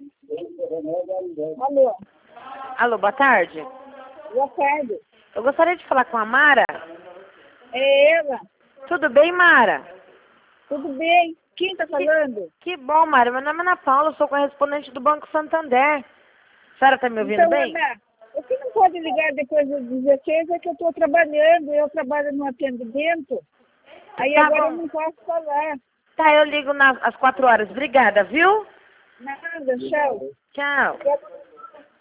Alô, Alô, boa tarde. boa tarde. Eu gostaria de falar com a Mara. É ela? Tudo bem, Mara? Tudo bem? Quem está falando? Que bom, Mara. Meu nome é Ana Paula, eu sou correspondente do Banco Santander. A senhora está me ouvindo Então, bem? Ana, você não pode ligar depois das 16, é que eu estou trabalhando, eu trabalho no atendimento. Aí Tá agora eu bom. não posso falar. Tá, eu ligo às 4 horas. Obrigada, viu? Nada, tchau. Tchau.